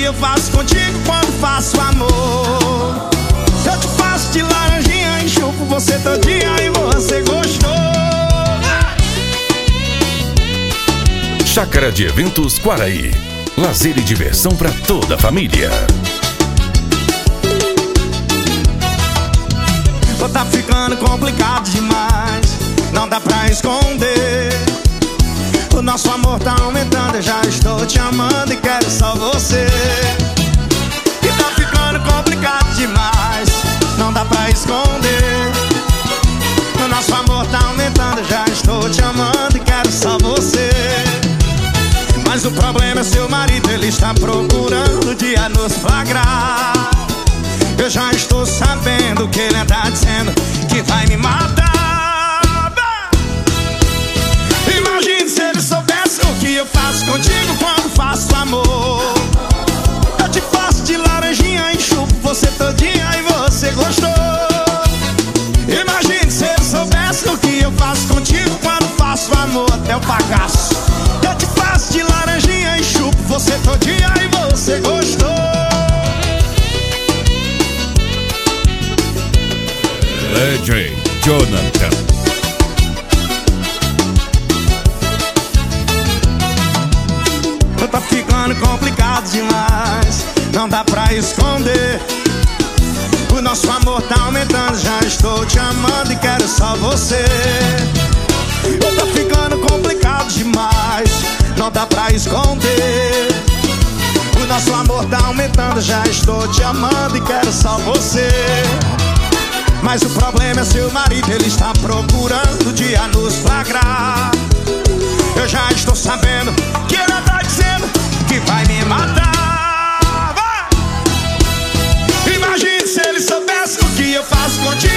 eu faço contigo quando faço amor. Eu te faço de laranjinha, enxupo você todinha e você gostou. Chácara de Eventos Quaraí. Lazer e diversão para toda a família. Tá ficando complicado demais, não dá pra esconder. O nosso amor tá aumentando, eu já estou te amando e quero só você. E tá ficando complicado demais, não dá pra esconder. O nosso amor tá aumentando, eu já estou te amando e quero só você. Mas o problema é seu marido, ele está procurando o dia nos flagrar. Eu já estou sabendo que ele anda dizendo que vai me matar. Imagine se ele soubesse o que eu faço contigo quando faço amor. Eu te faço de laranjinha, enxupo você todinha e você gostou. Imagine se ele soubesse o que eu faço contigo quando faço amor, até o bagaço. Eu te faço de laranjinha, enxupo você todinha e você gostou. DJ Jonathan. Tá ficando complicado demais, não dá pra esconder. O nosso amor tá aumentando, já estou te amando e quero só você. Tá ficando complicado demais, não dá pra esconder. O nosso amor tá aumentando, já estou te amando e quero só você. Mas o problema é seu marido, ele está procurando o dia nos flagrar. Eu já estou sabendo que ele está dizendo que vai me matar. Vai! Imagine se ele soubesse o que eu faço contigo